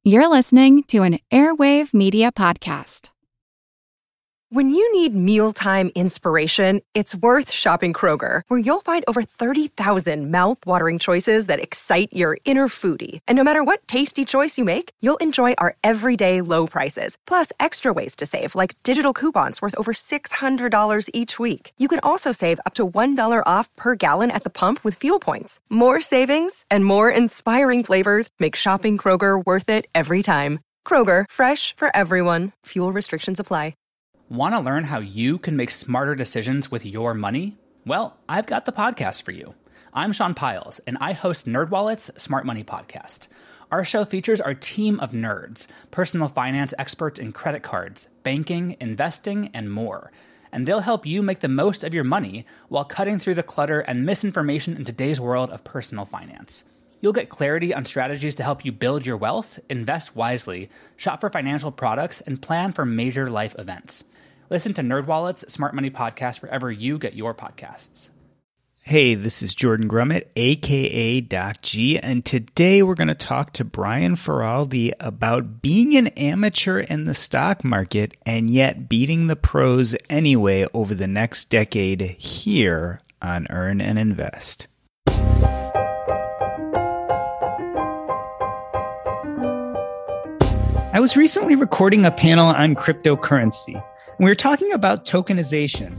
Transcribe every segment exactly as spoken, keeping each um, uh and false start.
You're listening to an Airwave Media Podcast. When you need mealtime inspiration, it's worth shopping Kroger, where you'll find over thirty thousand mouth-watering choices that excite your inner foodie. And no matter what tasty choice you make, you'll enjoy our everyday low prices, plus extra ways to save, like digital coupons worth over six hundred dollars each week. You can also save up to one dollar off per gallon at the pump with fuel points. More savings and more inspiring flavors make shopping Kroger worth it every time. Kroger, fresh for everyone. Fuel restrictions apply. Want to learn how you can make smarter decisions with your money? Well, I've got the podcast for you. I'm Sean Piles, and I host NerdWallet's Smart Money Podcast. Our show features our team of nerds, personal finance experts in credit cards, banking, investing, and more. And they'll help you make the most of your money while cutting through the clutter and misinformation in today's world of personal finance. You'll get clarity on strategies to help you build your wealth, invest wisely, shop for financial products, and plan for major life events. Listen to NerdWallet's Smart Money Podcast wherever you get your podcasts. Hey, this is Jordan Grummett, a k a. Doc G, and today we're going to talk to Brian Feroldi about being an amateur in the stock market and yet beating the pros anyway over the next decade here on Earn and Invest. I was recently recording a panel on cryptocurrency. We were talking about tokenization,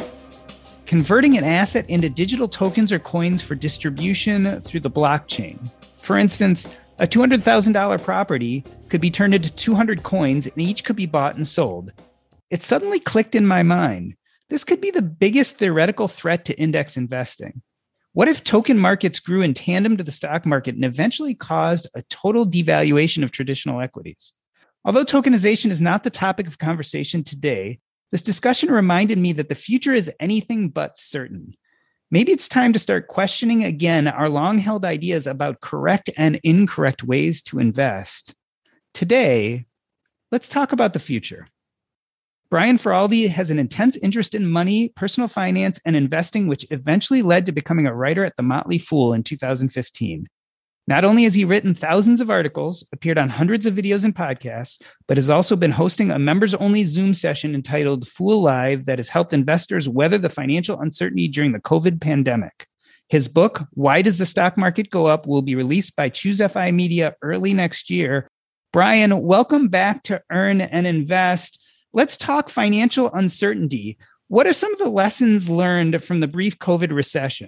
converting an asset into digital tokens or coins for distribution through the blockchain. For instance, a two hundred thousand dollars property could be turned into two hundred coins and each could be bought and sold. It suddenly clicked in my mind. This could be the biggest theoretical threat to index investing. What if token markets grew in tandem to the stock market and eventually caused a total devaluation of traditional equities? Although tokenization is not the topic of conversation today, this discussion reminded me that the future is anything but certain. Maybe it's time to start questioning again our long-held ideas about correct and incorrect ways to invest. Today, let's talk about the future. Brian Feroldi has an intense interest in money, personal finance, and investing, which eventually led to becoming a writer at The Motley Fool in two thousand fifteen. Not only has he written thousands of articles, appeared on hundreds of videos and podcasts, but has also been hosting a members-only Zoom session entitled Fool Live that has helped investors weather the financial uncertainty during the COVID pandemic. His book, Why Does the Stock Market Go Up?, will be released by Choose F I Media early next year. Brian, welcome back to Earn and Invest. Let's talk financial uncertainty. What are some of the lessons learned from the brief COVID recession?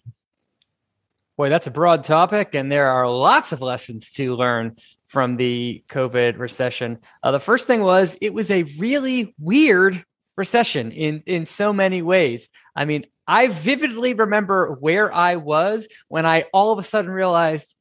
Boy, that's a broad topic, and there are lots of lessons to learn from the COVID recession. Uh, the first thing was it was a really weird recession in, in so many ways. I mean, I vividly remember where I was when I all of a sudden realized,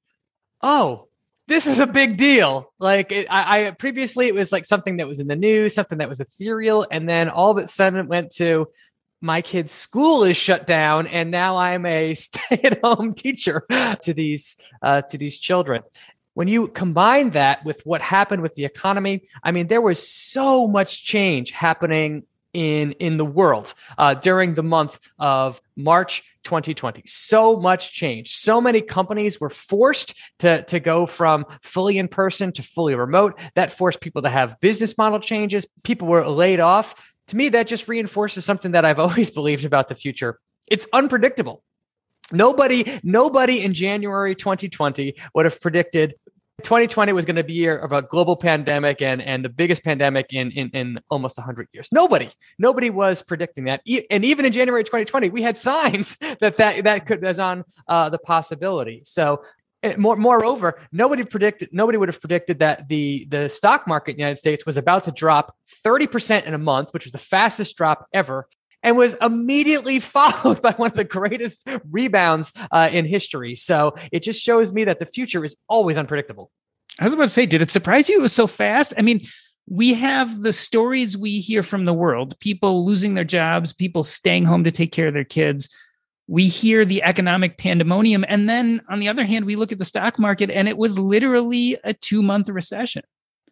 oh, this is a big deal. Like it, I, I previously, it was like something that was in the news, something that was ethereal, and then all of a sudden it went to, my kid's school is shut down, and now I'm a stay-at-home teacher to these uh, to these children. When you combine that with what happened with the economy, I mean, there was so much change happening in in the world uh, during the month of March twenty twenty. So much change. So many companies were forced to, to go from fully in person to fully remote. That forced people to have business model changes. People were laid off. To me, that just reinforces something that I've always believed about the future. It's unpredictable. Nobody, nobody in January twenty twenty would have predicted twenty twenty was going to be a year of a global pandemic and, and the biggest pandemic in, in, in almost one hundred years. Nobody, nobody was predicting that. And even in January twenty twenty, we had signs that that, that could was on uh, the possibility. So more, moreover, nobody predicted, nobody would have predicted that the, the stock market in the United States was about to drop thirty percent in a month, which was the fastest drop ever, and was immediately followed by one of the greatest rebounds uh, in history. So it just shows me that the future is always unpredictable. I was about to say, did it surprise you it was so fast? I mean, we have the stories we hear from the world, people losing their jobs, people staying home to take care of their kids. We hear the economic pandemonium. And then on the other hand, we look at the stock market and it was literally a two month recession.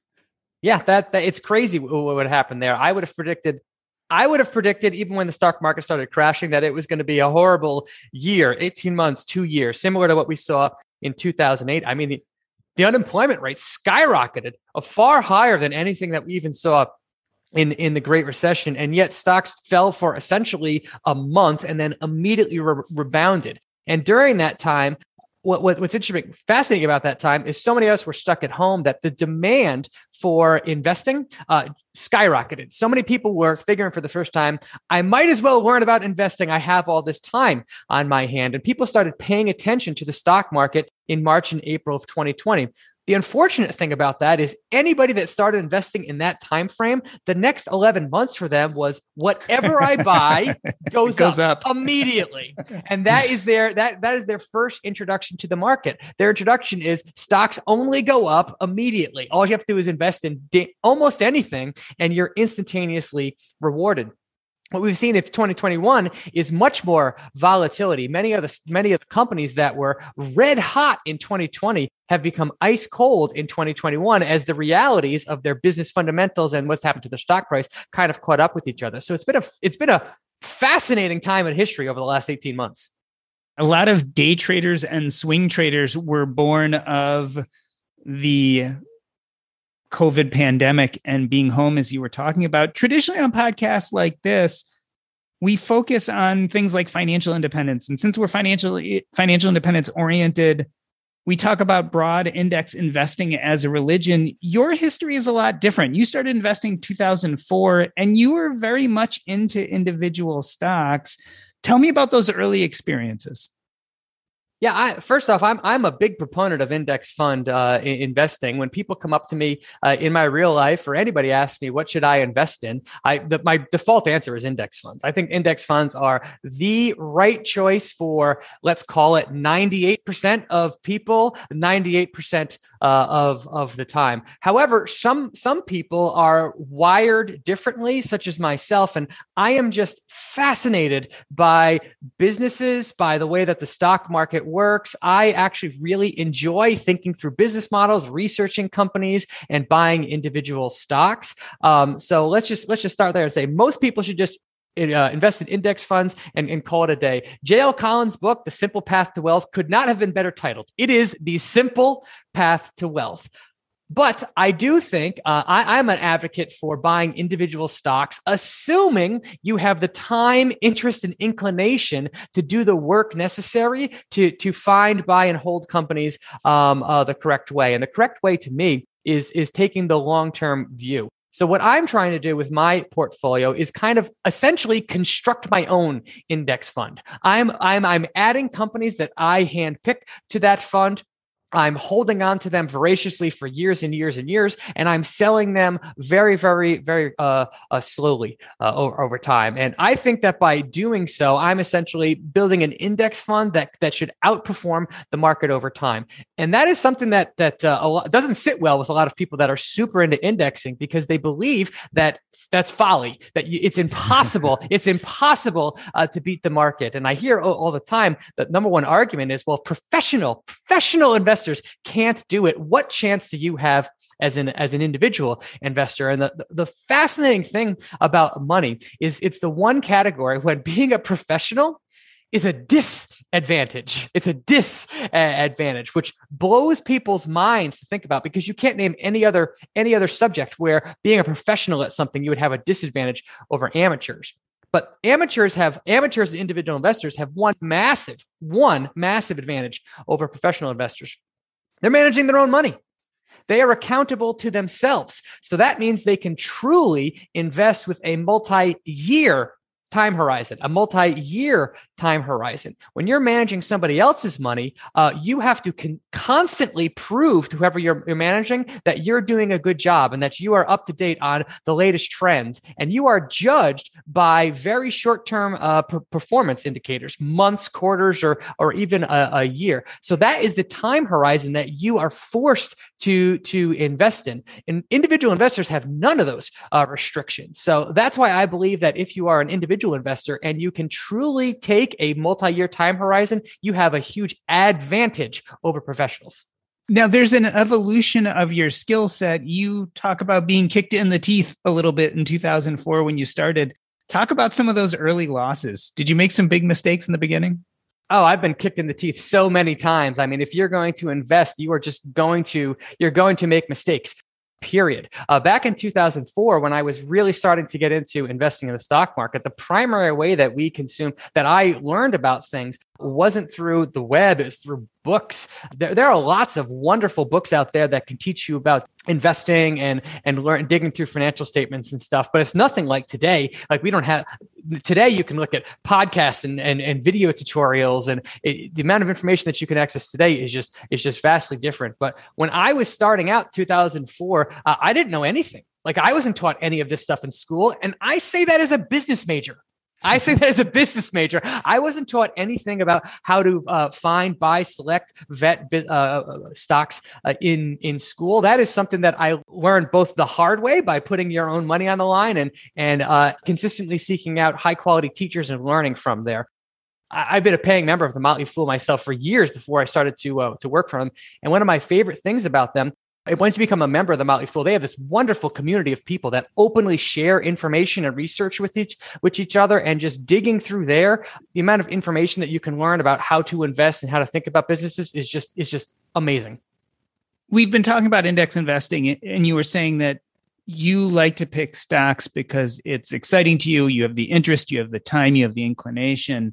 Yeah, that, that it's crazy what would happen there. I would have predicted I would have predicted, even when the stock market started crashing, that it was going to be a horrible year, eighteen months, two years, similar to what we saw in two thousand eight. I mean, the, the unemployment rate skyrocketed, a far higher than anything that we even saw in, in the Great Recession. And yet stocks fell for essentially a month and then immediately re- rebounded. And during that time, What, what, what's interesting, fascinating about that time is so many of us were stuck at home that the demand for investing uh, skyrocketed. So many people were figuring for the first time, I might as well learn about investing. I have all this time on my hand. And people started paying attention to the stock market in March and April of twenty twenty. The unfortunate thing about that is anybody that started investing in that time frame, the next eleven months for them was whatever I buy goes, goes up, up. immediately. And that is their that that is their first introduction to the market. Their introduction is stocks only go up immediately. All you have to do is invest in di- almost anything and you're instantaneously rewarded. What we've seen in twenty twenty-one is much more volatility. Many of the many of the companies that were red hot in twenty twenty have become ice cold in twenty twenty-one as the realities of their business fundamentals and what's happened to their stock price kind of caught up with each other. So it's been a it's been a fascinating time in history over the last eighteen months. A lot of day traders and swing traders were born of the COVID pandemic and being home, as you were talking about. Traditionally on podcasts like this, we focus on things like financial independence. And since we're financial, financial independence oriented, we talk about broad index investing as a religion. Your history is a lot different. You started investing in two thousand four and you were very much into individual stocks. Tell me about those early experiences. Yeah, I, first off, I'm I'm a big proponent of index fund uh, investing. When people come up to me uh, in my real life, or anybody asks me what should I invest in, I the, my default answer is index funds. I think index funds are the right choice for, let's call it ninety-eight percent of people, ninety-eight percent uh, of of the time. However, some some people are wired differently, such as myself, and I am just fascinated by businesses, by the way that the stock market works. I actually really enjoy thinking through business models, researching companies, and buying individual stocks. Um, so let's just let's just start there and say most people should just uh, invest in index funds and, and call it a day. J L Collins' book, The Simple Path to Wealth, could not have been better titled. It is The Simple Path to Wealth. But I do think uh, I, I'm an advocate for buying individual stocks, assuming you have the time, interest, and inclination to do the work necessary to, to find, buy, and hold companies um, uh, the correct way. And the correct way to me is, is taking the long-term view. So what I'm trying to do with my portfolio is kind of essentially construct my own index fund. I'm, I'm, I'm adding companies that I handpick to that fund. I'm holding on to them voraciously for years and years and years, and I'm selling them very, very, very uh, uh, slowly uh, over, over time. And I think that by doing so, I'm essentially building an index fund that that should outperform the market over time. And that is something that that uh, a lot, doesn't sit well with a lot of people that are super into indexing because they believe that that's folly, that you, it's impossible. it's impossible uh, to beat the market. And I hear all, all the time that number one argument is, well, professional, professional investors can't do it. What chance do you have as an as an individual investor? And the, the fascinating thing about money is it's the one category when being a professional is a disadvantage. It's a disadvantage, which blows people's minds to think about because you can't name any other any other subject where being a professional at something you would have a disadvantage over amateurs. But amateurs have amateurs and individual investors have one massive, one massive advantage over professional investors. They're managing their own money. They are accountable to themselves. So that means they can truly invest with a multi-year time horizon, a multi-year time horizon. When you're managing somebody else's money, uh, you have to con- constantly prove to whoever you're, you're managing that you're doing a good job and that you are up to date on the latest trends. And you are judged by very short-term uh, per- performance indicators, months, quarters, or, or even a, a year. So that is the time horizon that you are forced to, to invest in. And individual investors have none of those uh, restrictions. So that's why I believe that if you are an individual investor and you can truly take a multi-year time horizon, you have a huge advantage over professionals. Now, there's an evolution of your skill set. You talk about being kicked in the teeth a little bit in two thousand four when you started. Talk about some of those early losses. Did you make some big mistakes in the beginning? Oh, I've been kicked in the teeth so many times. I mean, if you're going to invest, you are just going to, you're going to make mistakes. Period. Uh, back in two thousand four, when I was really starting to get into investing in the stock market, the primary way that we consume, that I learned about things wasn't through the web, it was through books. There, there are lots of wonderful books out there that can teach you about investing and and learn digging through financial statements and stuff. But it's nothing like today. Like we don't have today. You can look at podcasts and and, and video tutorials, and it, the amount of information that you can access today is just is just vastly different. But when I was starting out, two thousand four, uh, I didn't know anything. Like I wasn't taught any of this stuff in school, and I say that as a business major. I say that as a business major. I wasn't taught anything about how to uh, find, buy, select, vet uh, stocks uh, in in school. That is something that I learned both the hard way by putting your own money on the line and and uh, consistently seeking out high quality teachers and learning from there. I, I've been a paying member of the Motley Fool myself for years before I started to uh, to work for them. And one of my favorite things about them, once you become a member of the Motley Fool, they have this wonderful community of people that openly share information and research with each with each other. And just digging through there, the amount of information that you can learn about how to invest and how to think about businesses is just is just amazing. We've been talking about index investing, and you were saying that you like to pick stocks because it's exciting to you. You have the interest, you have the time, you have the inclination.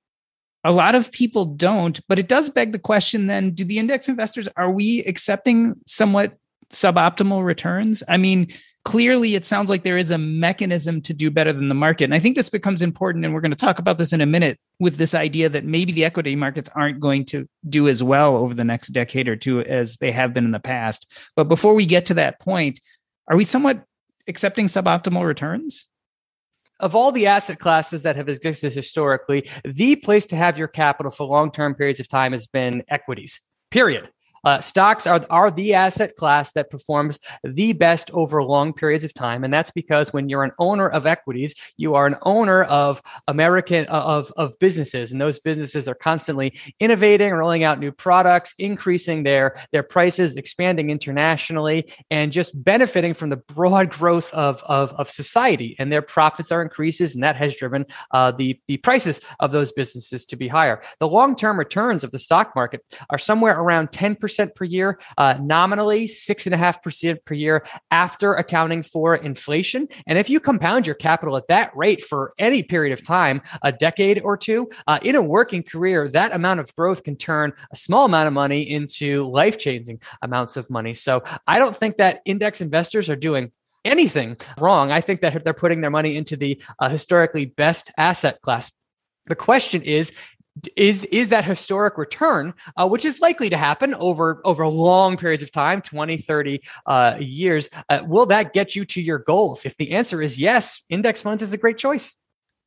A lot of people don't, but it does beg the question then, do the index investors, are we accepting somewhat suboptimal returns? I mean, clearly it sounds like there is a mechanism to do better than the market. And I think this becomes important, and we're going to talk about this in a minute, with this idea that maybe the equity markets aren't going to do as well over the next decade or two as they have been in the past. But before we get to that point, are we somewhat accepting suboptimal returns? Of all the asset classes that have existed historically, the place to have your capital for long-term periods of time has been equities, period. Uh, stocks are, are the asset class that performs the best over long periods of time. And that's because when you're an owner of equities, you are an owner of American, of, of businesses. And those businesses are constantly innovating, rolling out new products, increasing their, their prices, expanding internationally, and just benefiting from the broad growth of, of, of society. And their profits are increases, and that has driven uh, the, the prices of those businesses to be higher. The long-term returns of the stock market are somewhere around ten percent per year, uh, nominally six and a half percent per year after accounting for inflation. And if you compound your capital at that rate for any period of time, a decade or two, uh, in a working career, that amount of growth can turn a small amount of money into life-changing amounts of money. So I don't think that index investors are doing anything wrong. I think that they're putting their money into the uh, historically best asset class. The question is, Is is that historic return, uh, which is likely to happen over, over long periods of time, twenty, thirty uh, years, uh, will that get you to your goals? If the answer is yes, index funds is a great choice.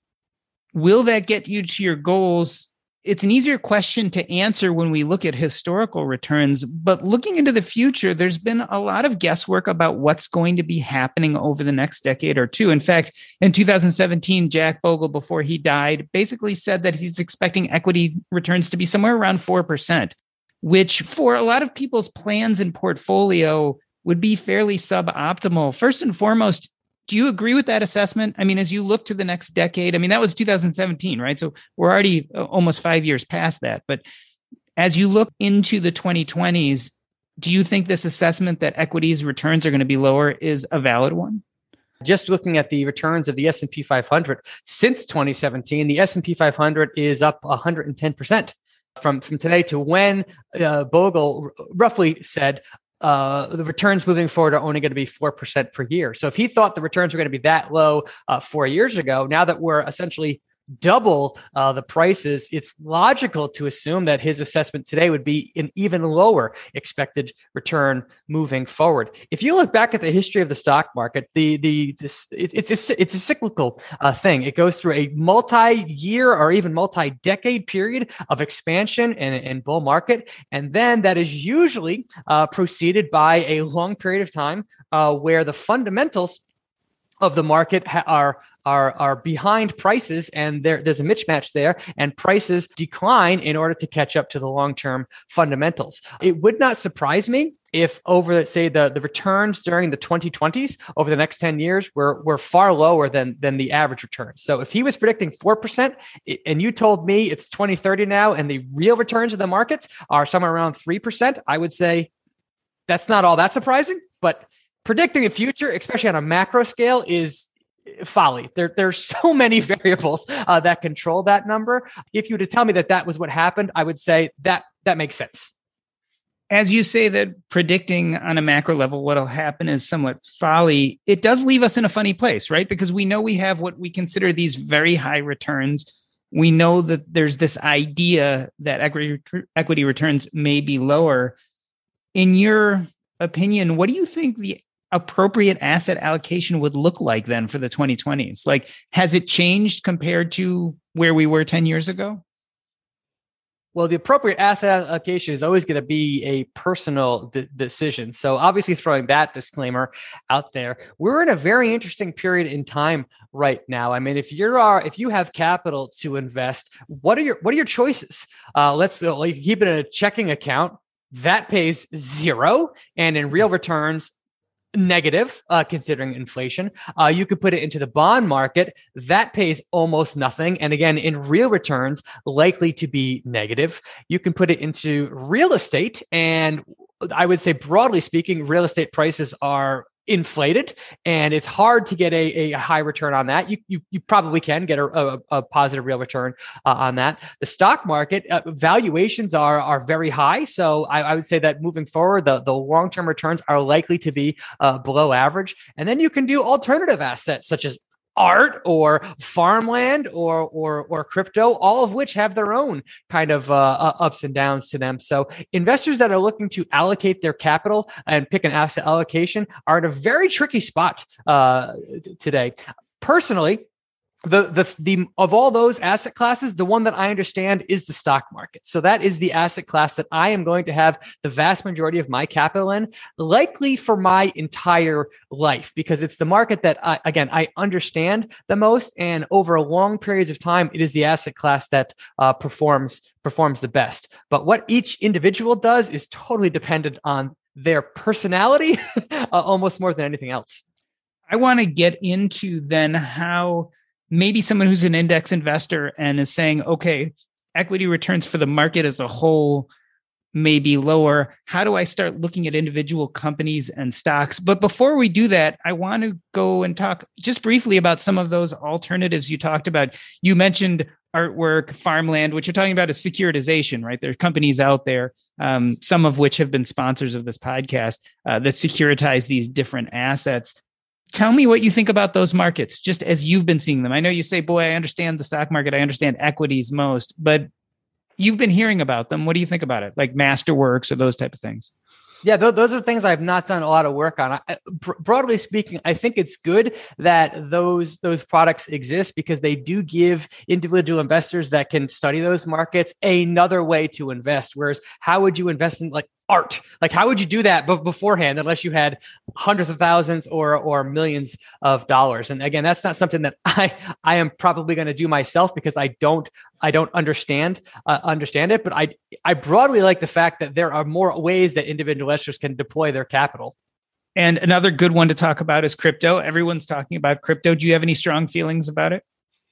Will that get you to your goals? It's an easier question to answer when we look at historical returns, but looking into the future, there's been a lot of guesswork about what's going to be happening over the next decade or two. In fact, in two thousand seventeen, Jack Bogle, before he died, basically said that he's expecting equity returns to be somewhere around four percent, which for a lot of people's plans and portfolio would be fairly suboptimal. First and foremost, do you agree with that assessment? I mean, as you look to the next decade, I mean, that was two thousand seventeen, right? So we're already almost five years past that. But as you look into the twenty twenties, do you think this assessment that equities returns are going to be lower is a valid one? Just looking at the returns of the S and P five hundred since twenty seventeen, the S and P five hundred is up one hundred ten percent from, from today to when uh, Bogle roughly said, Uh, the returns moving forward are only going to be four percent per year. So if he thought the returns were going to be that low uh, four years ago, now that we're essentially double uh, the prices, it's logical to assume that his assessment today would be an even lower expected return moving forward. If you look back at the history of the stock market, the the this, it, it's a, it's a cyclical uh, thing. It goes through a multi-year or even multi-decade period of expansion and, and bull market, and then that is usually uh, preceded by a long period of time uh, where the fundamentals of the market ha- are are are behind prices, and there there's a mismatch there, and prices decline in order to catch up to the long-term fundamentals. It would not surprise me if over, say, the, the returns during the twenty twenties over the next ten years were, were far lower than, than the average return. So if he was predicting four percent and you told me it's twenty thirty now and the real returns of the markets are somewhere around three percent, I would say that's not all that surprising. But predicting the future, especially on a macro scale, is folly. There, there's so many variables uh, that control that number. If you were to tell me that that was what happened, I would say that that makes sense. As you say that predicting on a macro level what'll happen is somewhat folly, it does leave us in a funny place, right? Because we know we have what we consider these very high returns. We know that there's this idea that equity equity returns may be lower. In your opinion, what do you think the appropriate asset allocation would look like then for the twenty twenties? Like, has it changed compared to where we were ten years ago? Well, the appropriate asset allocation is always going to be a personal de- decision. So obviously throwing that disclaimer out there, we're in a very interesting period in time right now. I mean, if you are, if you have capital to invest, what are your, what are your choices? Uh, let's uh, like keep it in a checking account that pays zero and in real returns, negative, uh, considering inflation. Uh, you could put it into the bond market that pays almost nothing. And again, in real returns, likely to be negative. You can put it into real estate. And I would say, broadly speaking, real estate prices are inflated and it's hard to get a, a high return on that. You you, you probably can get a, a, a positive real return uh, on that. The stock market uh, valuations are are very high. So I, I would say that moving forward, the, the long-term returns are likely to be uh, below average. And then you can do alternative assets such as art or farmland or or or crypto, all of which have their own kind of uh, ups and downs to them. So investors that are looking to allocate their capital and pick an asset allocation are in a very tricky spot uh, today. Personally, The, the the of all those asset classes, the one that I understand is the stock market. So that is the asset class that I am going to have the vast majority of my capital in, likely for my entire life, because it's the market that, I, again, I understand the most. And over long periods of time, it is the asset class that uh, performs performs the best. But what each individual does is totally dependent on their personality, uh, almost more than anything else. I want to get into then how maybe someone who's an index investor and is saying, okay, equity returns for the market as a whole may be lower. How do I start looking at individual companies and stocks? But before we do that, I want to go and talk just briefly about some of those alternatives you talked about. You mentioned artwork, farmland. What you're talking about is securitization, right? There are companies out there, um, some of which have been sponsors of this podcast, uh, that securitize these different assets. Tell me what you think about those markets, just as you've been seeing them. I know you say, boy, I understand the stock market. I understand equities most, but you've been hearing about them. What do you think about it? Like Masterworks or those type of things? Yeah, th- those are things I've not done a lot of work on. I, br- broadly speaking, I think it's good that those those products exist because they do give individual investors that can study those markets another way to invest. Whereas how would you invest in like art? Like how would you do that b- beforehand unless you had hundreds of thousands or or millions of dollars? And again, that's not something that I I am probably going to do myself because I don't I don't understand uh, understand it. But I I broadly like the fact that there are more ways that individual investors can deploy their capital. And another good one to talk about is crypto. Everyone's talking about crypto. Do you have any strong feelings about it?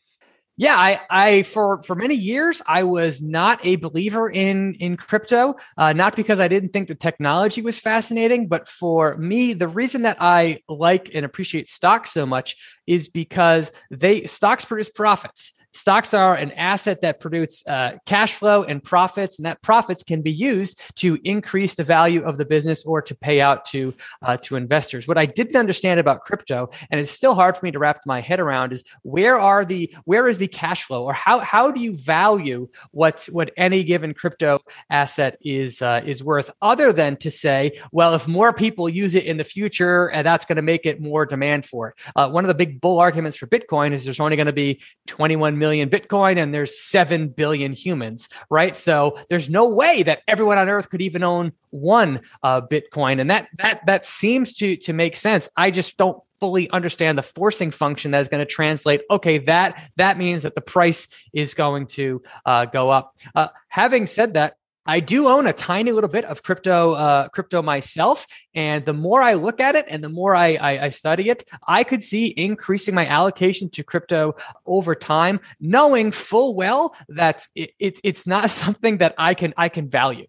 Yeah, I, I for for many years I was not a believer in in crypto, uh, not because I didn't think the technology was fascinating, but for me, the reason that I like and appreciate stocks so much is because they stocks produce profits. Stocks are an asset that produce uh, cash flow and profits, and that profits can be used to increase the value of the business or to pay out to uh, to investors. What I didn't understand about crypto, and it's still hard for me to wrap my head around, is where are the where is the cash flow, or how how do you value what what any given crypto asset is uh, is worth, other than to say, well, if more people use it in the future, and that's going to make it more demand for it. Uh, one of the big bull arguments for Bitcoin is there's only going to be twenty-one million Bitcoin and there's seven billion humans, right? So there's no way that everyone on earth could even own one uh, Bitcoin. And that that that seems to to make sense. I just don't fully understand the forcing function that is going to translate. Okay, that that means that the price is going to uh, go up. Uh, having said that, I do own a tiny little bit of crypto, uh, crypto myself. And the more I look at it and the more I, I, I study it, I could see increasing my allocation to crypto over time, knowing full well that it, it, it's not something that I can I can value.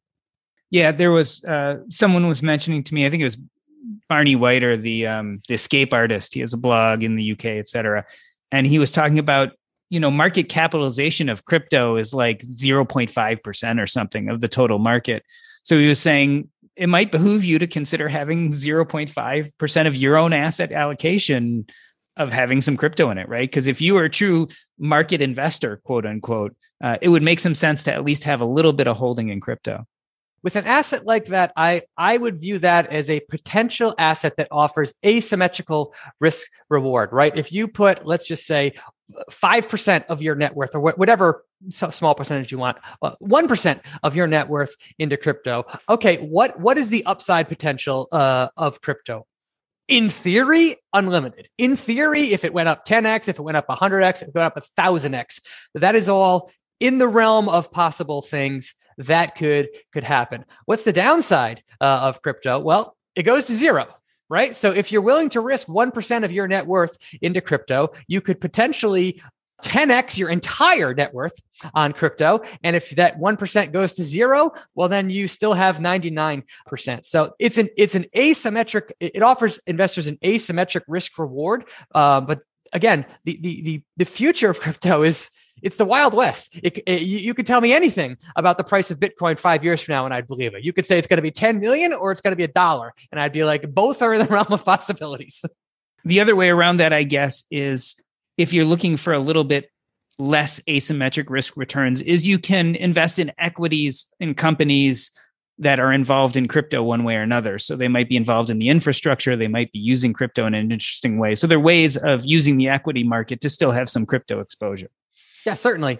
Yeah, there was uh, someone was mentioning to me, I think it was Barney Whiter, the um, the escape artist. He has a blog in the U K, et cetera. And he was talking about, you know, market capitalization of crypto is like zero point five percent or something of the total market. So he was saying it might behoove you to consider having zero point five percent of your own asset allocation of having some crypto in it, right? Because if you are a true market investor, quote unquote, uh, it would make some sense to at least have a little bit of holding in crypto. With an asset like that, I, I would view that as a potential asset that offers asymmetrical risk reward, right? If you put, let's just say, five percent of your net worth or whatever small percentage you want, one percent of your net worth into crypto. Okay, what, what is the upside potential uh, of crypto? In theory, unlimited. In theory, if it went up ten x, if it went up one hundred x, if it went up one thousand x, that is all in the realm of possible things that could, could happen. What's the downside uh, of crypto? Well, it goes to zero. Right. So if you're willing to risk one percent of your net worth into crypto, you could potentially ten x your entire net worth on crypto. And if that one percent goes to zero, well, then you still have ninety-nine percent. So it's an it's an asymmetric, it offers investors an asymmetric risk reward. Uh, but again, the, the, the, the future of crypto is, it's the Wild West. It, it, you, you could tell me anything about the price of Bitcoin five years from now, and I'd believe it. You could say it's going to be ten million or it's going to be a dollar, and I'd be like, both are in the realm of possibilities. The other way around that, I guess, is if you're looking for a little bit less asymmetric risk returns, is you can invest in equities in companies that are involved in crypto one way or another. So they might be involved in the infrastructure. They might be using crypto in an interesting way. So there are ways of using the equity market to still have some crypto exposure. Yeah, certainly.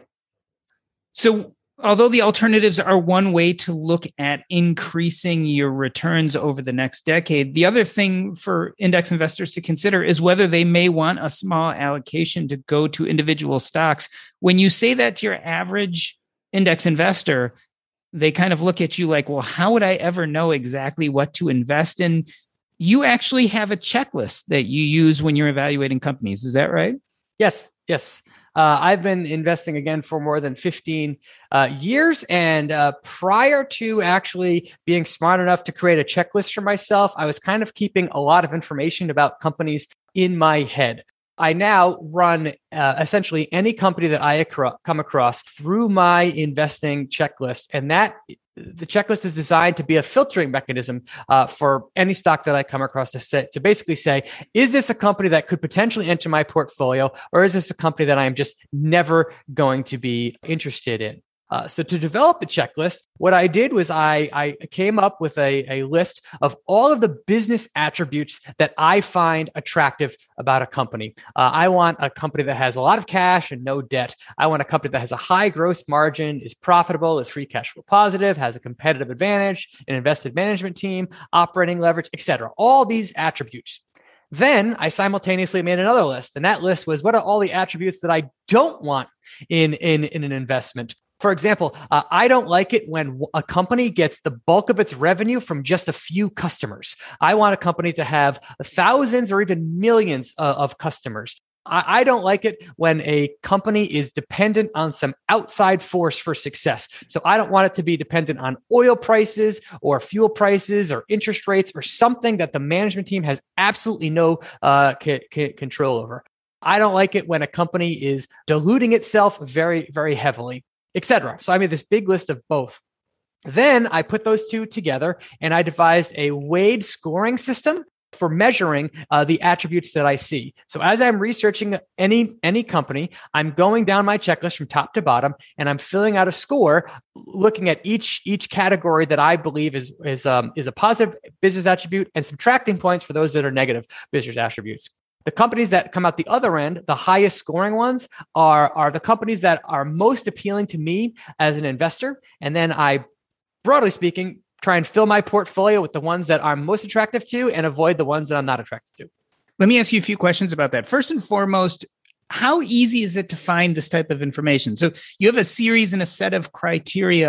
So although the alternatives are one way to look at increasing your returns over the next decade, the other thing for index investors to consider is whether they may want a small allocation to go to individual stocks. When you say that to your average index investor, they kind of look at you like, well, how would I ever know exactly what to invest in? You actually have a checklist that you use when you're evaluating companies. Is that right? Yes, yes. Uh, I've been investing again for more than fifteen uh, years. And uh, prior to actually being smart enough to create a checklist for myself, I was kind of keeping a lot of information about companies in my head. I now run uh, essentially any company that I acro- come across through my investing checklist. And that the checklist is designed to be a filtering mechanism uh, for any stock that I come across to say, to basically say, is this a company that could potentially enter my portfolio, or is this a company that I am just never going to be interested in? Uh, so to develop the checklist, what I did was I, I came up with a, a list of all of the business attributes that I find attractive about a company. Uh, I want a company that has a lot of cash and no debt. I want a company that has a high gross margin, is profitable, is free cash flow positive, has a competitive advantage, an invested management team, operating leverage, et cetera. All these attributes. Then I simultaneously made another list, and that list was what are all the attributes that I don't want in, in, in an investment. For example, uh, I don't like it when a company gets the bulk of its revenue from just a few customers. I want a company to have thousands or even millions uh, of customers. I, I don't like it when a company is dependent on some outside force for success. So I don't want it to be dependent on oil prices or fuel prices or interest rates or something that the management team has absolutely no uh, c- c- control over. I don't like it when a company is diluting itself very, very heavily, et cetera. So I made this big list of both. Then I put those two together and I devised a weighted scoring system for measuring uh, the attributes that I see. So as I'm researching any, any company, I'm going down my checklist from top to bottom and I'm filling out a score, looking at each, each category that I believe is, is, um, is a positive business attribute and subtracting points for those that are negative business attributes. The companies that come out the other end, the highest scoring ones, are, are the companies that are most appealing to me as an investor. And then I, broadly speaking, try and fill my portfolio with the ones that I'm most attractive to and avoid the ones that I'm not attracted to. Let me ask you a few questions about that. First and foremost, how easy is it to find this type of information? So you have a series and a set of criteria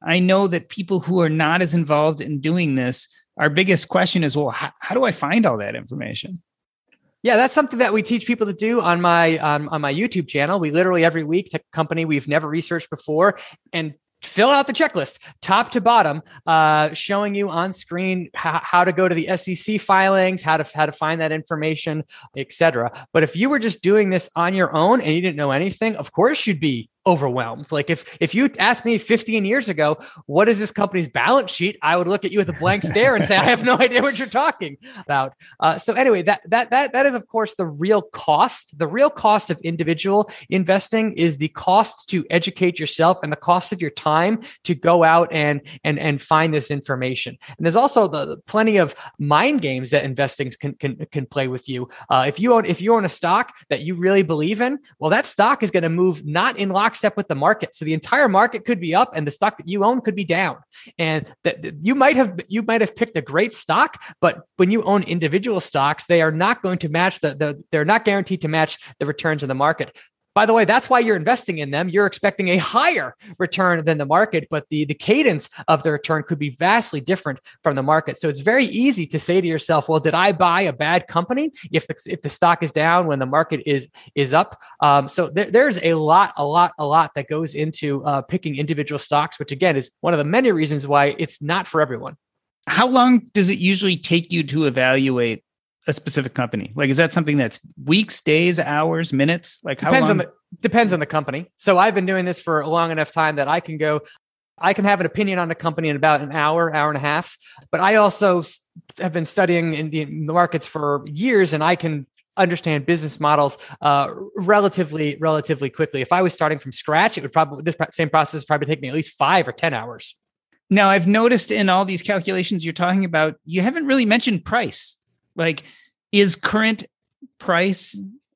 I know that people who are not as involved in doing this, our biggest question is, well, how, how do I find all that information? Yeah, that's something that we teach people to do on my um, on my YouTube channel. We literally every week take a company we've never researched before and fill out the checklist, top to bottom, uh, showing you on screen how, how to go to the S E C filings, how to how to find that information, et cetera. But if you were just doing this on your own and you didn't know anything, of course you'd be overwhelmed. Like if if you asked me fifteen years ago, what is this company's balance sheet? I would look at you with a blank stare and say, I have no idea what you're talking about. Uh, so anyway, that that that that is of course the real cost. The real cost of individual investing is the cost to educate yourself and the cost of your time to go out and and and find this information. And there's also the, the plenty of mind games that investing can can can play with you. Uh, if you own if you own a stock that you really believe in, well, that stock is going to move not in lockstep step with the market. So the entire market could be up and the stock that you own could be down. And that you might have, you might have picked a great stock, but when you own individual stocks, they are not going to match the, the they're not guaranteed to match the returns in the market. By the way, that's why you're investing in them. You're expecting a higher return than the market, but the, the cadence of the return could be vastly different from the market. So it's very easy to say to yourself, well, did I buy a bad company if the, if the stock is down when the market is is up? Um, so there, there's a lot, a lot, a lot that goes into uh, picking individual stocks, which again is one of the many reasons why it's not for everyone. How long does it usually take you to evaluate a specific company? Like, is that something that's weeks, days, hours, minutes? Like how depends long? on the depends on the company. So I've been doing this for a long enough time that I can go, I can have an opinion on the company in about an hour, hour and a half. But I also have been studying in the markets for years, and I can understand business models uh, relatively, relatively quickly. If I was starting from scratch, it would probably this same process would probably take me at least five or ten hours. Now, I've noticed in all these calculations you're talking about, you haven't really mentioned price. Like, is current price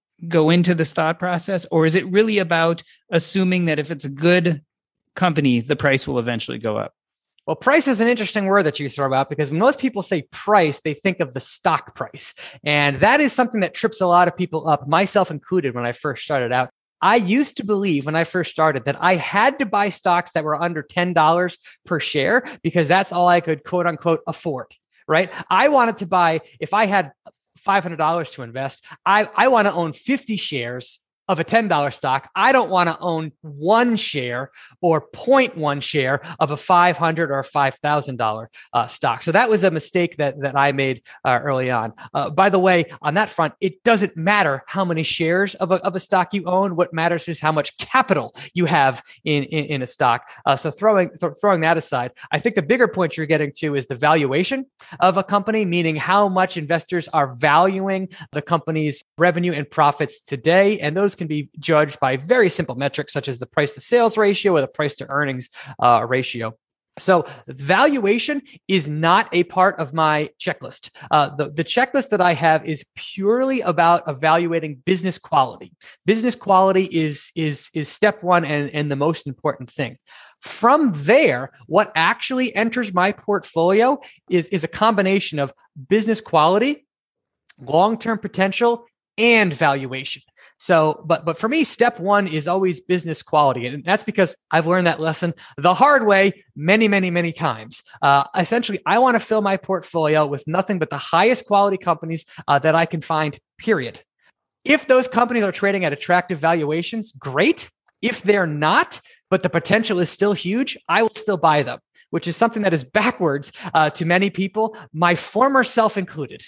go into this thought process, or is it really about assuming that if it's a good company, the price will eventually go up? Well, price is an interesting word that you throw out because when most people say price, they think of the stock price. And that is something that trips a lot of people up, myself included, when I first started out. I used to believe when I first started that I had to buy stocks that were under ten dollars per share because that's all I could quote unquote afford, right? I wanted to buy, if I had five hundred dollars to invest, I, I want to own fifty shares of a ten dollars stock. I don't want to own one share or zero point one share of a five hundred dollars or five thousand dollars uh, stock. So that was a mistake that, that I made uh, early on. Uh, by the way, on that front, it doesn't matter how many shares of a, of a stock you own. What matters is how much capital you have in, in, in a stock. Uh, so throwing, th- throwing that aside, I think the bigger point you're getting to is the valuation of a company, meaning how much investors are valuing the company's revenue and profits today. And those can be judged by very simple metrics such as the price to sales ratio or the price to earnings uh, ratio. So valuation is not a part of my checklist. Uh, the, the checklist that I have is purely about evaluating business quality. Business quality is, is, is step one and, and the most important thing. From there, what actually enters my portfolio is, is a combination of business quality, long-term potential, and valuation. So, but but for me, step one is always business quality. And that's because I've learned that lesson the hard way many, many, many times. Uh, essentially, I want to fill my portfolio with nothing but the highest quality companies uh, that I can find, period. If those companies are trading at attractive valuations, great. If they're not, but the potential is still huge, I will still buy them, which is something that is backwards uh, to many people, my former self included.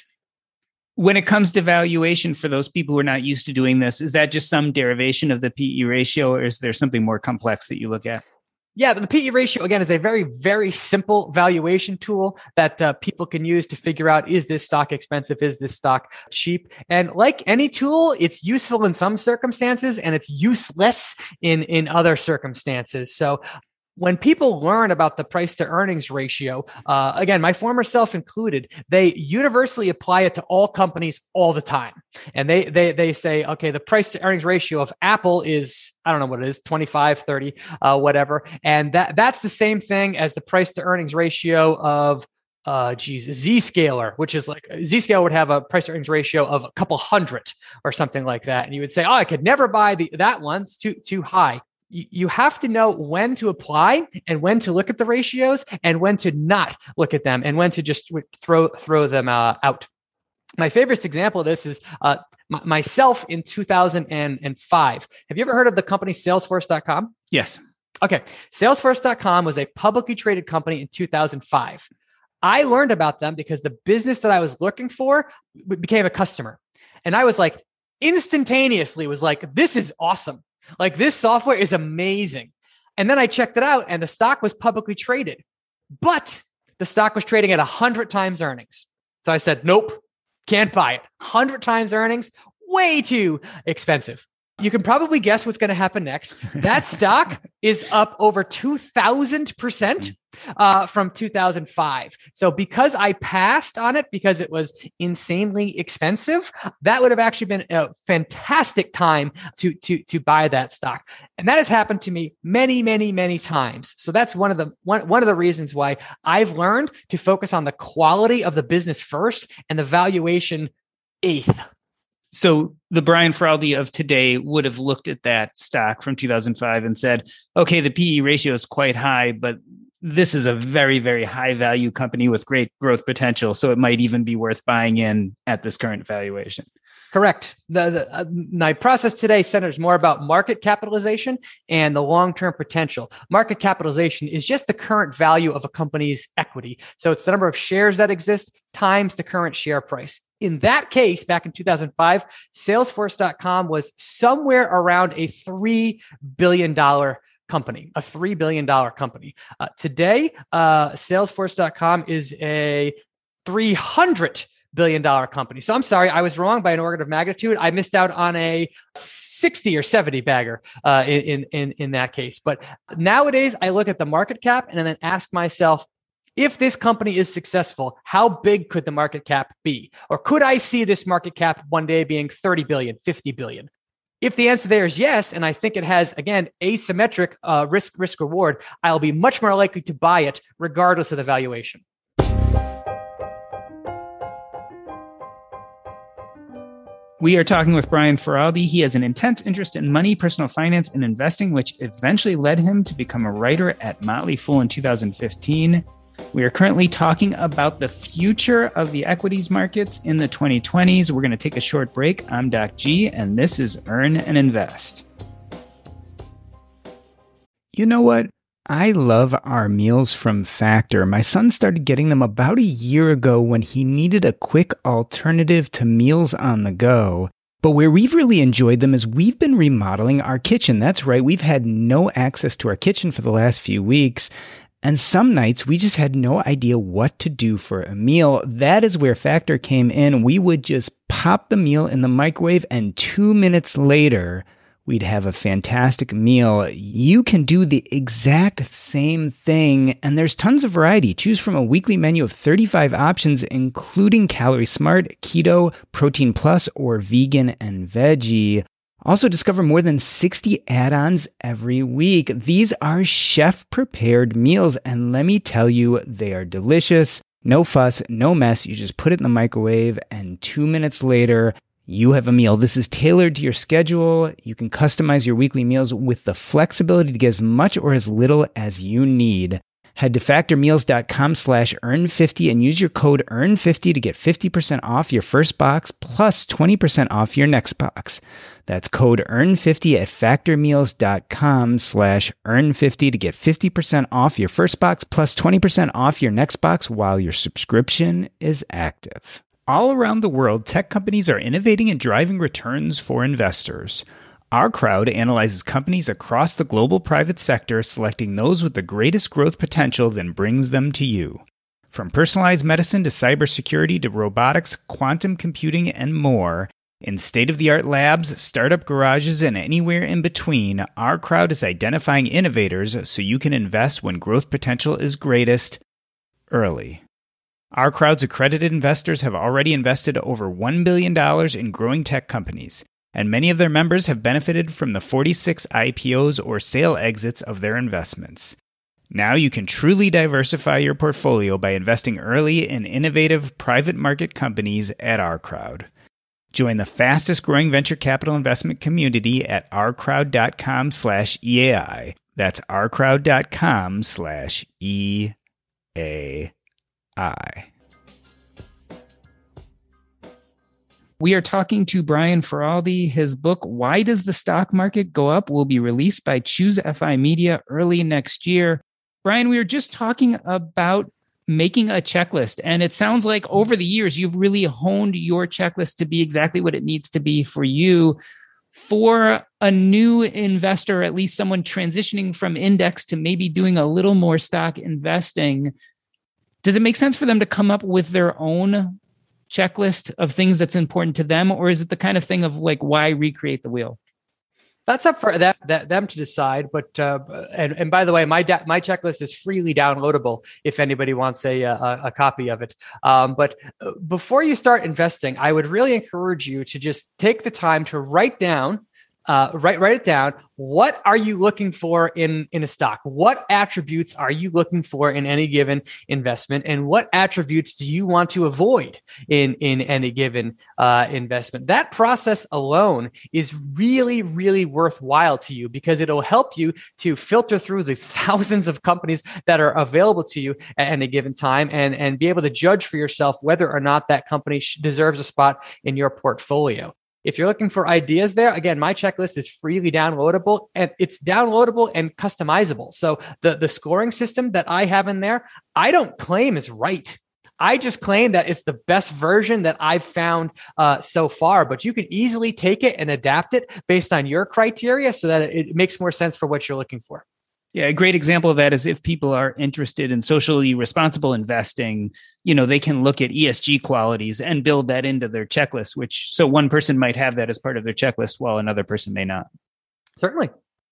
When it comes to valuation for those people who are not used to doing this, is that just some derivation of the P E ratio, or is there something more complex that you look at? Yeah, the P E ratio, again, is a very, very simple valuation tool that uh, people can use to figure out, is this stock expensive? Is this stock cheap? And like any tool, it's useful in some circumstances and it's useless in, in other circumstances. So when people learn about the price to earnings ratio, uh, again, my former self included, they universally apply it to all companies all the time. And they they they say, okay, the price to earnings ratio of Apple is, I don't know what it is, twenty-five, thirty, uh, whatever. And that that's the same thing as the price to earnings ratio of uh, geez, Zscaler, which is like Zscaler would have a price to earnings ratio of a couple hundred or something like that. And you would say, oh, I could never buy the that one. It's too, too high. you have to know when to apply and when to look at the ratios and when to not look at them and when to just throw throw them uh, out. My favorite example of this is uh, m- myself in two thousand five. Have you ever heard of the company Salesforce dot com? Yes. Okay. Salesforce dot com was a publicly traded company in two thousand five. I learned about them because the business that I was looking for became a customer. And I was like, instantaneously was like, this is awesome. Like, this software is amazing. And then I checked it out and the stock was publicly traded, but the stock was trading at one hundred times earnings. So I said, nope, can't buy it. one hundred times earnings, way too expensive. You can probably guess what's going to happen next. That stock is up over two thousand percent uh, from two thousand five. So because I passed on it because it was insanely expensive, that would have actually been a fantastic time to, to, to buy that stock. And that has happened to me many, many, many times. So that's one of the one, one of the reasons why I've learned to focus on the quality of the business first and the valuation eighth. So the Brian Feroldi of today would have looked at that stock from two thousand five and said, okay, the P E ratio is quite high, but this is a very, very high value company with great growth potential. So it might even be worth buying in at this current valuation. Correct. The, the uh, my process today centers more about market capitalization and the long-term potential. Market capitalization is just the current value of a company's equity. So it's the number of shares that exist times the current share price. In that case, back in two thousand five, Salesforce dot com was somewhere around a three billion dollars company, a three billion dollars company. Uh, today, uh, Salesforce dot com is a three hundred billion dollar company. So I'm sorry, I was wrong by an order of magnitude. I missed out on a sixty or seventy bagger uh, in, in, in that case. But nowadays I look at the market cap and then ask myself, if this company is successful, how big could the market cap be? Or could I see this market cap one day being thirty billion, fifty billion? If the answer there is yes, and I think it has, again, asymmetric uh, risk, risk reward, I'll be much more likely to buy it regardless of the valuation. We are talking with Brian Feroldi. He has an intense interest in money, personal finance, and investing, which eventually led him to become a writer at Motley Fool in two thousand fifteen. We are currently talking about the future of the equities markets in the twenty twenties. We're going to take a short break. I'm Doc G, and this is Earn and Invest. You know what? I love our meals from Factor. My son started getting them about a year ago when he needed a quick alternative to meals on the go. But where we've really enjoyed them is we've been remodeling our kitchen. That's right. We've had no access to our kitchen for the last few weeks. And some nights we just had no idea what to do for a meal. That is where Factor came in. We would just pop the meal in the microwave and two minutes later, we'd have a fantastic meal. You can do the exact same thing, and there's tons of variety. Choose from a weekly menu of thirty-five options, including Calorie Smart, Keto, Protein Plus, or Vegan and Veggie. Also discover more than sixty add-ons every week. These are chef-prepared meals, and let me tell you, they are delicious. No fuss, no mess. You just put it in the microwave, and two minutes later, you have a meal. This is tailored to your schedule. You can customize your weekly meals with the flexibility to get as much or as little as you need. Head to factormeals.com slash earn fifty and use your code earn fifty to get fifty percent off your first box plus twenty percent off your next box. That's code earn fifty at factormeals.com slash earn fifty to get fifty percent off your first box plus twenty percent off your next box while your subscription is active. All around the world, tech companies are innovating and driving returns for investors. Our crowd analyzes companies across the global private sector, selecting those with the greatest growth potential, then brings them to you. From personalized medicine to cybersecurity to robotics, quantum computing, and more, in state-of-the-art labs, startup garages, and anywhere in between, our crowd is identifying innovators so you can invest when growth potential is greatest, early. Our crowd's accredited investors have already invested over one billion dollars in growing tech companies, and many of their members have benefited from the forty-six I P Os or sale exits of their investments. Now you can truly diversify your portfolio by investing early in innovative private market companies at our crowd. Join the fastest growing venture capital investment community at ourcrowd.com slash EAI. That's ourcrowd.com slash E A I. We are talking to Brian Feroldi. His book, Why Does the Stock Market Go Up?, will be released by Choose F I Media early next year. Brian, we were just talking about making a checklist. And it sounds like over the years, you've really honed your checklist to be exactly what it needs to be for you. For a new investor, at least someone transitioning from index to maybe doing a little more stock investing, does it make sense for them to come up with their own checklist of things that's important to them? Or is it the kind of thing of like, why recreate the wheel? That's up for that, that them to decide. But uh, and and by the way, my da- my checklist is freely downloadable if anybody wants a a, a copy of it. Um, but before you start investing, I would really encourage you to just take the time to write down. Uh, write write it down. What are you looking for in, in a stock? What attributes are you looking for in any given investment? And what attributes do you want to avoid in, in any given uh, investment? That process alone is really, really worthwhile to you because it'll help you to filter through the thousands of companies that are available to you at any given time and, and be able to judge for yourself whether or not that company deserves a spot in your portfolio. If you're looking for ideas there, again, my checklist is freely downloadable and it's downloadable and customizable. So the, the scoring system that I have in there, I don't claim is right. I just claim that it's the best version that I've found uh, so far, but you can easily take it and adapt it based on your criteria so that it makes more sense for what you're looking for. Yeah, a great example of that is if people are interested in socially responsible investing, you know, they can look at E S G qualities and build that into their checklist, which so one person might have that as part of their checklist while another person may not. Certainly.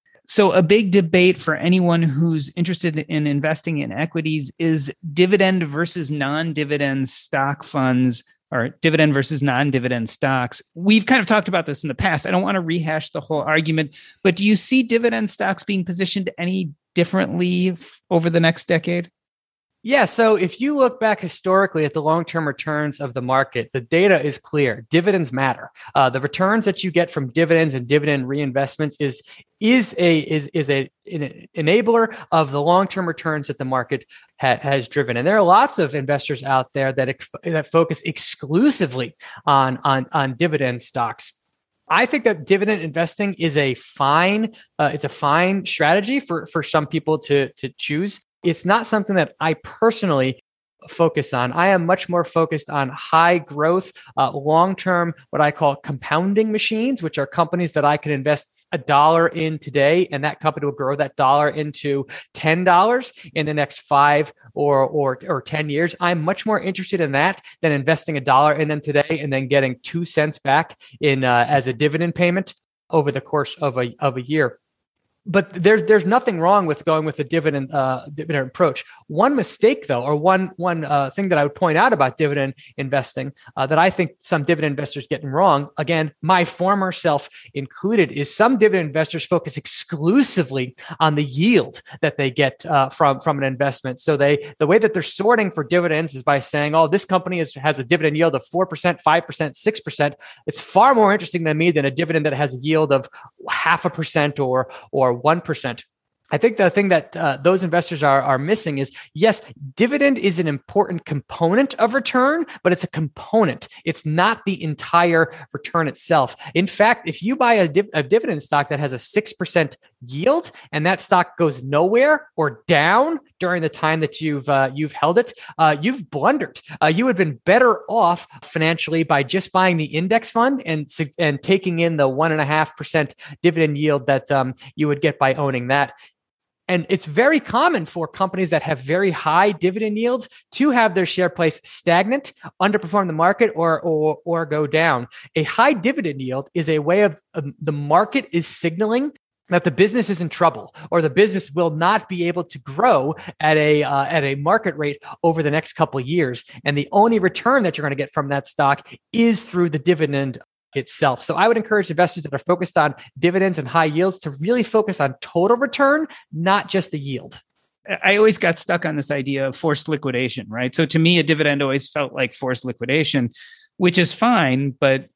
So a big debate for anyone who's interested in investing in equities is dividend versus non-dividend stock funds or dividend versus non-dividend stocks. We've kind of talked about this in the past. I don't want to rehash the whole argument, but do you see dividend stocks being positioned any differently over the next decade? Yeah. So if you look back historically at the long-term returns of the market, the data is clear. Dividends matter. Uh, the returns that you get from dividends and dividend reinvestments is is a is is a an enabler of the long-term returns that the market ha- has driven. And there are lots of investors out there that ex- that focus exclusively on on on dividend stocks. I think that dividend investing is a fine uh, it's a fine strategy for for some people to to choose. It's not something that I personally focus on. I am much more focused on high growth, uh, long-term, what I call compounding machines, which are companies that I can invest a dollar in today, and that company will grow that dollar into ten dollars in the next five or, or, or ten years. I'm much more interested in that than investing a dollar in them today and then getting two cents back in uh, as a dividend payment over the course of a, of a year. But there's there's nothing wrong with going with a dividend uh, dividend approach. One mistake, though, or one one uh, thing that I would point out about dividend investing uh, that I think some dividend investors getting wrong, again, my former self included, is some dividend investors focus exclusively on the yield that they get uh, from from an investment. So they the way that they're sorting for dividends is by saying, "Oh, this company is, has a dividend yield of four percent, five percent, six percent." It's far more interesting to me than a dividend that has a yield of half a percent or or one percent. I think the thing that uh, those investors are, are missing is, yes, dividend is an important component of return, but it's a component. It's not the entire return itself. In fact, if you buy a, div- a dividend stock that has a six percent yield and that stock goes nowhere or down during the time that you've uh, you've held it, uh, you've blundered. Uh, you would have been better off financially by just buying the index fund and, and taking in the one and a half percent dividend yield that um, you would get by owning that. And it's very common for companies that have very high dividend yields to have their share price stagnant, underperform the market, or or or go down. A high dividend yield is a way of um, the market is signaling that the business is in trouble, or the business will not be able to grow at a uh, at a market rate over the next couple of years. And the only return that you're going to get from that stock is through the dividend itself. So I would encourage investors that are focused on dividends and high yields to really focus on total return, not just the yield. I always got stuck on this idea of forced liquidation, right? So to me, a dividend always felt like forced liquidation, which is fine, but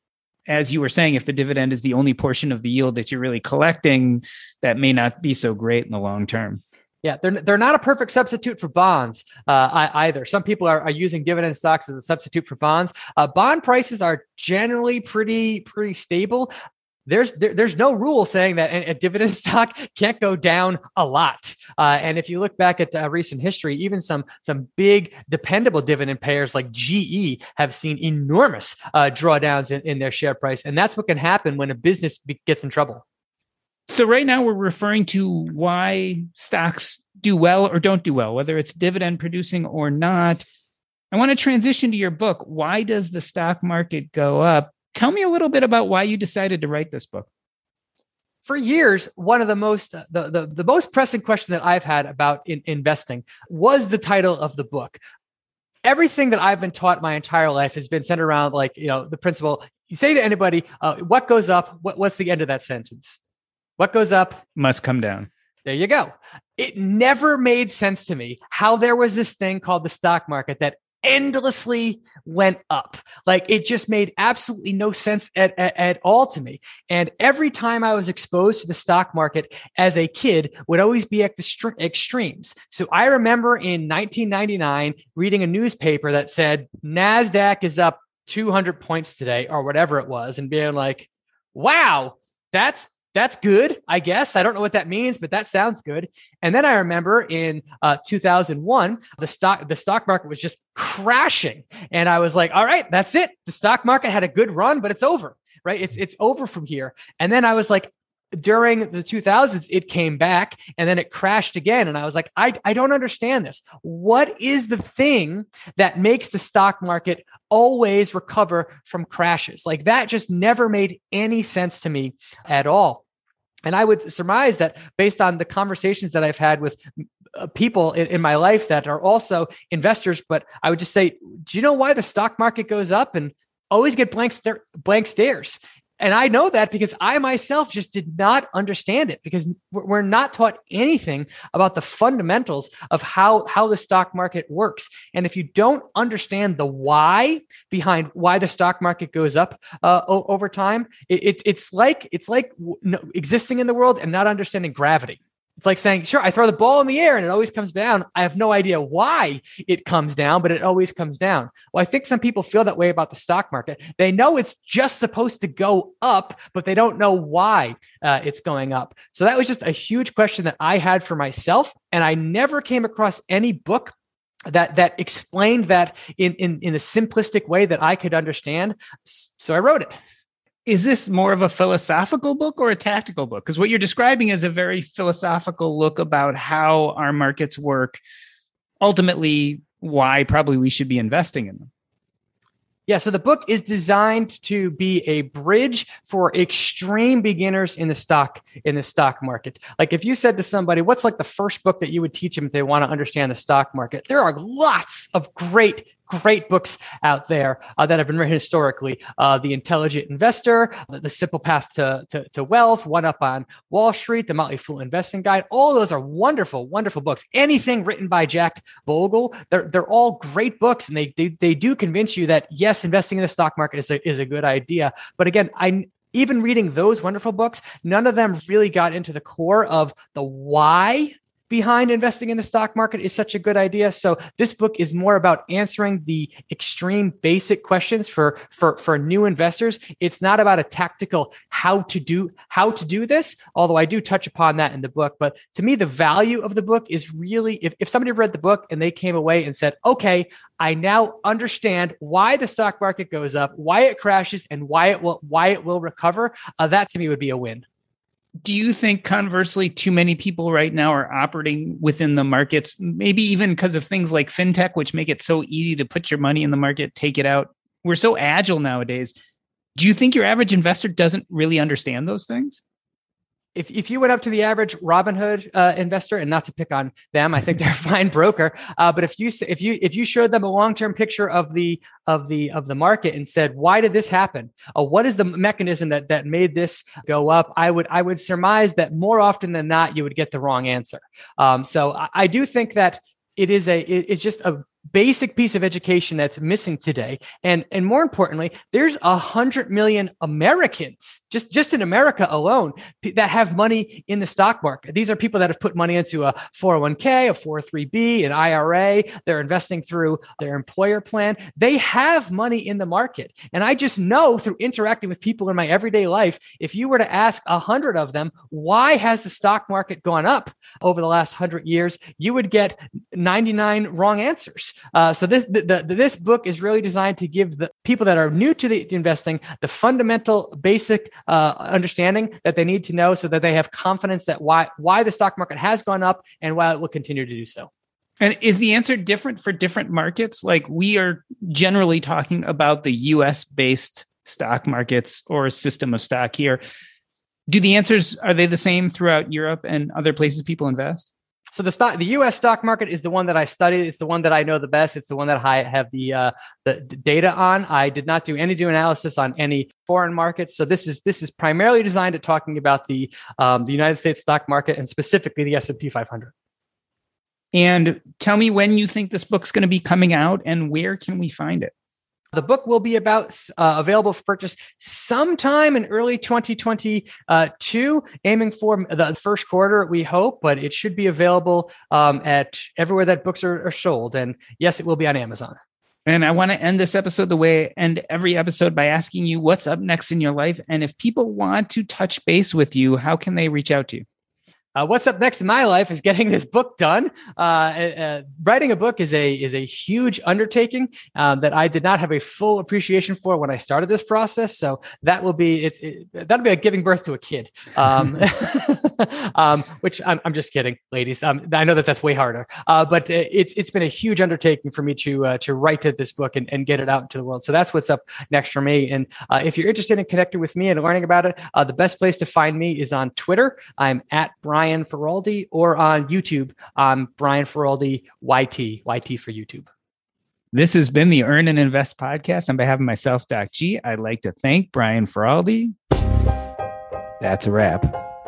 as you were saying, if the dividend is the only portion of the yield that you're really collecting, that may not be so great in the long term. Yeah, they're they're not a perfect substitute for bonds uh, either. Some people are, are using dividend stocks as a substitute for bonds. Uh, bond prices are generally pretty pretty stable. There's there, there's no rule saying that a, a dividend stock can't go down a lot. Uh, and if you look back at uh, recent history, even some some big dependable dividend payers like G E have seen enormous uh, drawdowns in, in their share price, and that's what can happen when a business be- gets in trouble. So right now we're referring to why stocks do well or don't do well, whether it's dividend producing or not. I want to transition to your book. Why does the stock market go up? Tell me a little bit about why you decided to write this book. For years, one of the most the, the, the most pressing question that I've had about in, investing was the title of the book. Everything that I've been taught my entire life has been centered around, like, you know, the principle. You say to anybody, uh, what goes up? What, what's the end of that sentence? What goes up must come down. There you go. It never made sense to me how there was this thing called the stock market that endlessly went up. Like, it just made absolutely no sense at, at, at all to me. And every time I was exposed to the stock market as a kid would always be at the str- extremes. So I remember in nineteen ninety-nine reading a newspaper that said NASDAQ is up two hundred points today or whatever it was, and being like, wow, that's That's good, I guess. I don't know what that means, but that sounds good. And then I remember in uh, two thousand one, the stock the stock market was just crashing, and I was like, "All right, that's it. The stock market had a good run, but it's over, right? It's it's over from here." And then I was like, during the two thousands, it came back and then it crashed again. And I was like, I, I don't understand this. What is the thing that makes the stock market always recover from crashes? Like, that just never made any sense to me at all. And I would surmise that based on the conversations that I've had with people in, in my life that are also investors, but I would just say, do you know why the stock market goes up? And always get blank, st- blank stares. And I know that because I myself just did not understand it, because we're not taught anything about the fundamentals of how, how the stock market works. And if you don't understand the why behind why the stock market goes up uh, o- over time, it, it, it's like it's like w- no, existing in the world and not understanding gravity. It's like saying, sure, I throw the ball in the air and it always comes down. I have no idea why it comes down, but it always comes down. Well, I think some people feel that way about the stock market. They know it's just supposed to go up, but they don't know why uh, it's going up. So that was just a huge question that I had for myself. And I never came across any book that that explained that in, in, in a simplistic way that I could understand. So I wrote it. Is this more of a philosophical book or a tactical book? Because what you're describing is a very philosophical look about how our markets work, ultimately why probably we should be investing in them. Yeah, so the book is designed to be a bridge for extreme beginners in the stock in the stock market. Like, if you said to somebody, what's like the first book that you would teach them if they want to understand the stock market? There are lots of great Great books out there uh, that have been written historically. Uh, The Intelligent Investor, The, the Simple Path to, to, to Wealth, One Up on Wall Street, The Motley Fool Investing Guide. All those are wonderful, wonderful books. Anything written by Jack Bogle, they're, they're all great books. And they, they, they do convince you that, yes, investing in the stock market is a, is a good idea. But again, I even reading those wonderful books, none of them really got into the core of the why behind investing in the stock market is such a good idea. So this book is more about answering the extreme basic questions for, for, for new investors. It's not about a tactical how to do, how to do this, although I do touch upon that in the book. But to me, the value of the book is really, if, if somebody read the book and they came away and said, okay, I now understand why the stock market goes up, why it crashes, and why it will, why it will recover, uh, that to me would be a win. Do you think conversely, too many people right now are operating within the markets, maybe even because of things like fintech, which make it so easy to put your money in the market, take it out? We're so agile nowadays. Do you think your average investor doesn't really understand those things? If if you went up to the average Robinhood uh, investor, and not to pick on them, I think they're a fine broker. Uh, but if you if you if you showed them a long term picture of the of the of the market and said, "Why did this happen? Uh, what is the mechanism that that made this go up?" I would I would surmise that more often than not, you would get the wrong answer. Um, so I, I do think that it is a it, it's just a basic piece of education that's missing today. And, and more importantly, there's a hundred million Americans, just, just in America alone, that have money in the stock market. These are people that have put money into a four oh one k, a four oh three b, an I R A. They're investing through their employer plan. They have money in the market. And I just know through interacting with people in my everyday life, if you were to ask a hundred of them, why has the stock market gone up over the last hundred years? You would get ninety-nine wrong answers. Uh, so this the, the, this book is really designed to give the people that are new to the to investing the fundamental, basic uh, understanding that they need to know, so that they have confidence that why why the stock market has gone up and why it will continue to do so. And is the answer different for different markets? Like, we are generally talking about the U S based stock markets or system of stock here. Do the answers, are they the same throughout Europe and other places people invest? So the stock, the U S stock market is the one that I studied. It's the one that I know the best. It's the one that I have the, uh, the the data on. I did not do any do analysis on any foreign markets. So this is this is primarily designed at talking about the um, the United States stock market, and specifically the S and P five hundred. And tell me when you think this book's going to be coming out, and where can we find it? The book will be about uh, available for purchase sometime in early twenty twenty-two, aiming for the first quarter, we hope, but it should be available um, at everywhere that books are, are sold. And yes, it will be on Amazon. And I want to end this episode the way I end every episode, by asking you what's up next in your life. And if people want to touch base with you, how can they reach out to you? Uh, what's up next in my life is getting this book done. Uh, uh, writing a book is a is a huge undertaking um, that I did not have a full appreciation for when I started this process. So that will be it's it, that'll be like giving birth to a kid, um, um, which I'm, I'm just kidding, ladies. Um, I know that that's way harder, uh, but it's it's been a huge undertaking for me to uh, to write this book and, and get it out into the world. So that's what's up next for me. And uh, if you're interested in connecting with me and learning about it, uh, the best place to find me is on Twitter. I'm at Brian. Brian Feroldi, or on YouTube, um, Brian Feroldi Y T, Y T for YouTube. This has been the Earn and Invest podcast. On behalf of myself, Doc G, I'd like to thank Brian Feroldi. That's a wrap.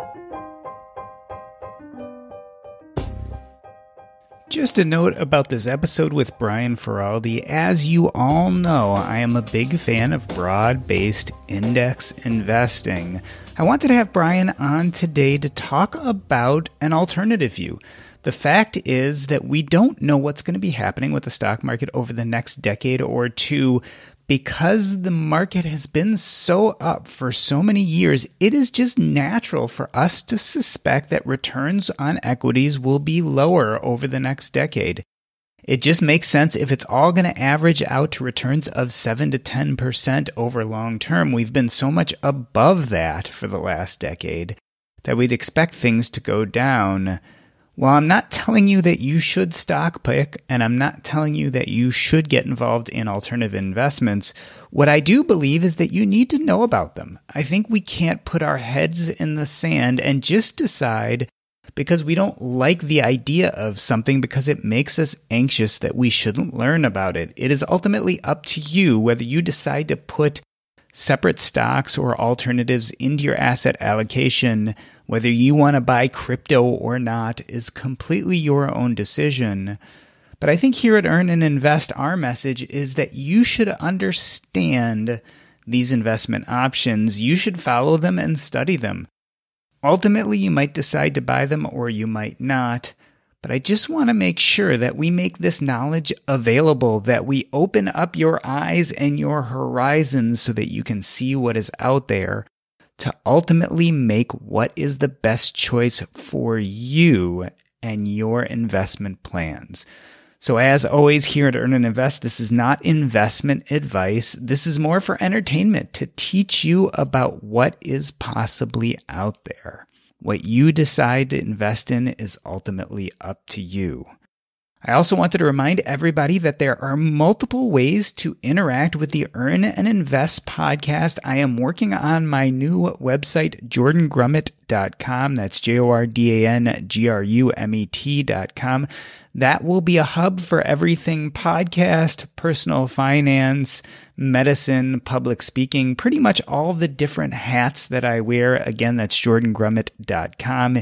Just a note about this episode with Brian Feroldi. As you all know, I am a big fan of broad-based index investing. I wanted to have Brian on today to talk about an alternative view. The fact is that we don't know what's going to be happening with the stock market over the next decade or two. Because the market has been so up for so many years, it is just natural for us to suspect that returns on equities will be lower over the next decade. It just makes sense if it's all going to average out to returns of seven to ten percent over long term. We've been so much above that for the last decade that we'd expect things to go down. While I'm not telling you that you should stock pick, and I'm not telling you that you should get involved in alternative investments, what I do believe is that you need to know about them. I think we can't put our heads in the sand and just decide because we don't like the idea of something because it makes us anxious that we shouldn't learn about it. It is ultimately up to you whether you decide to put separate stocks or alternatives into your asset allocation. Whether you want to buy crypto or not is completely your own decision. But I think here at Earn and Invest, our message is that you should understand these investment options. You should follow them and study them. Ultimately, you might decide to buy them or you might not. But I just want to make sure that we make this knowledge available, that we open up your eyes and your horizons so that you can see what is out there, to ultimately make what is the best choice for you and your investment plans. So as always here at Earn and Invest, this is not investment advice. This is more for entertainment, to teach you about what is possibly out there. What you decide to invest in is ultimately up to you. I also wanted to remind everybody that there are multiple ways to interact with the Earn and Invest podcast. I am working on my new website, jordan grumet dot com. That's J O R D A N G R U M E T dot com. That will be a hub for everything podcast, personal finance, medicine, public speaking, pretty much all the different hats that I wear. Again, that's jordan grumet dot com.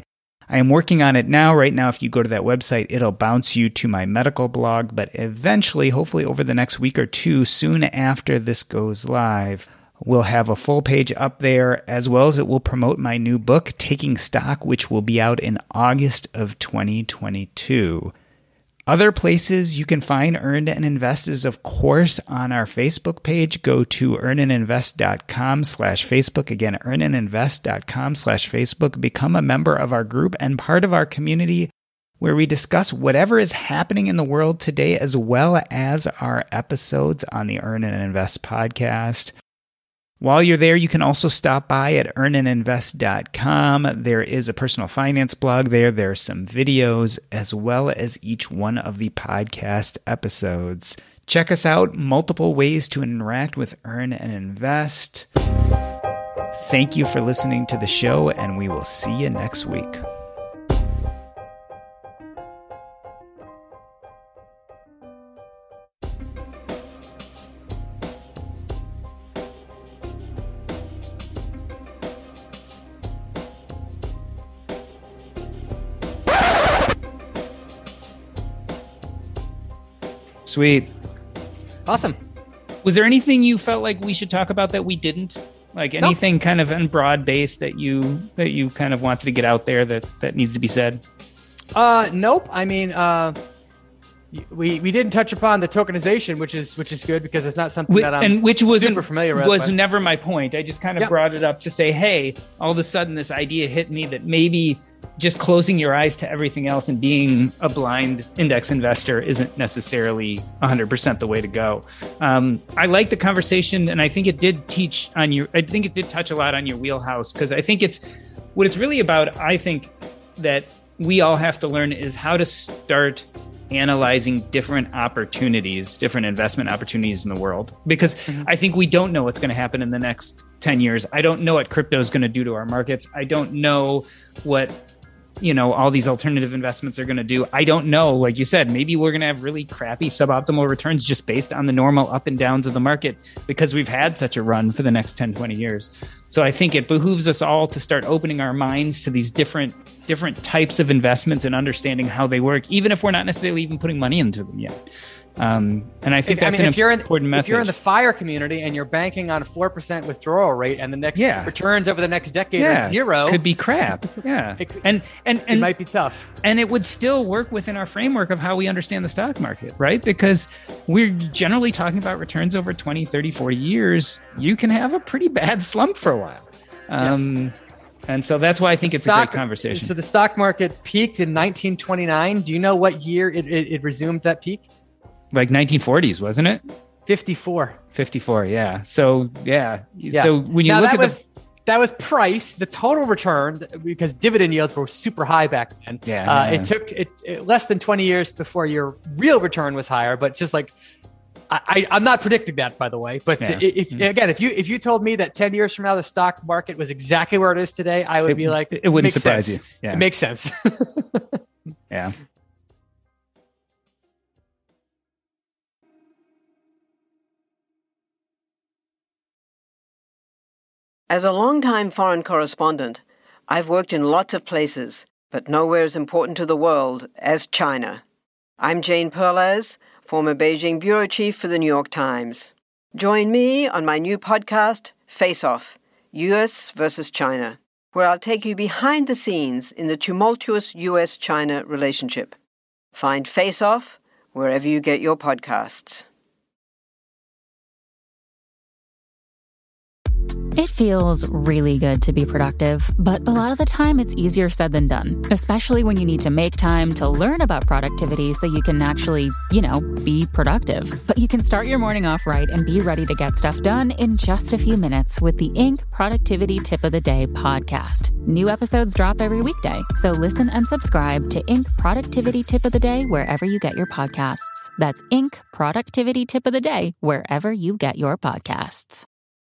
I am working on it now. Right now, if you go to that website, it'll bounce you to my medical blog. But eventually, hopefully over the next week or two, soon after this goes live, we'll have a full page up there, as well as it will promote my new book, Taking Stock, which will be out in August of twenty twenty-two. Other places you can find Earn and Invest is, of course, on our Facebook page. Go to earnandinvest.com slash Facebook. Again, earnandinvest.com slash Facebook. Become a member of our group and part of our community where we discuss whatever is happening in the world today, as well as our episodes on the Earn and Invest podcast. While you're there, you can also stop by at earn and invest dot com. There is a personal finance blog there. There are some videos, as well as each one of the podcast episodes. Check us out. Multiple ways to interact with Earn and Invest. Thank you for listening to the show, and we will see you next week. Sweet. Awesome. Was there anything you felt like we should talk about that we didn't? Like anything nope. kind of in broad base that you that you kind of wanted to get out there that, that needs to be said? Uh, nope. I mean, uh, we we didn't touch upon the tokenization, which is which is good because it's not something that I'm and which super familiar with. Was never my point. I just kind of yep. brought it up to say, hey, all of a sudden this idea hit me that maybe just closing your eyes to everything else and being a blind index investor isn't necessarily one hundred percent the way to go. Um, I like the conversation, and I think it did teach on your, I think it did touch a lot on your wheelhouse, because I think it's, what it's really about, I think that we all have to learn is how to start analyzing different opportunities, different investment opportunities in the world. Because mm-hmm. I think we don't know what's going to happen in the next ten years. I don't know what crypto is going to do to our markets. I don't know what, you know, all these alternative investments are going to do. I don't know. Like you said, maybe we're going to have really crappy suboptimal returns just based on the normal up and downs of the market because we've had such a run for the next ten, twenty years. So I think it behooves us all to start opening our minds to these different different types of investments and understanding how they work, even if we're not necessarily even putting money into them yet. Um, and I think if, that's I mean, an if you're in, important message. If you're in the FIRE community and you're banking on a four percent withdrawal rate and the next yeah. returns over the next decade yeah. are zero. Could be crap. Yeah. it, and, and, and it might be tough. And it would still work within our framework of how we understand the stock market, right? Because we're generally talking about returns over twenty, thirty, forty years. You can have a pretty bad slump for a while. Um, yes. And so that's why I think the it's stock, a great conversation. So the stock market peaked in nineteen twenty-nine. Do you know what year it, it, it resumed that peak? Like nineteen forties, wasn't it? fifty-four. fifty-four, yeah. So, yeah. yeah. So when you now, look that at was, the... That was price, the total return, because dividend yields were super high back then. Yeah. Uh, it took it, it less than twenty years before your real return was higher, but just like, I, I, I'm not predicting that, by the way. But yeah. if mm-hmm. again, if you if you told me that ten years from now the stock market was exactly where it is today, I would it, be like, it wouldn't surprise sense. you. Yeah. It makes sense. yeah. As a longtime foreign correspondent, I've worked in lots of places, but nowhere as important to the world as China. I'm Jane Perlez, former Beijing bureau chief for the New York Times. Join me on my new podcast, Face Off, U S versus China, where I'll take you behind the scenes in the tumultuous U S China relationship. Find Face Off wherever you get your podcasts. It feels really good to be productive, but a lot of the time it's easier said than done, especially when you need to make time to learn about productivity so you can actually, you know, be productive. But you can start your morning off right and be ready to get stuff done in just a few minutes with the Inc Productivity Tip of the Day podcast. New episodes drop every weekday, so listen and subscribe to Inc Productivity Tip of the Day wherever you get your podcasts. That's Inc Productivity Tip of the Day wherever you get your podcasts.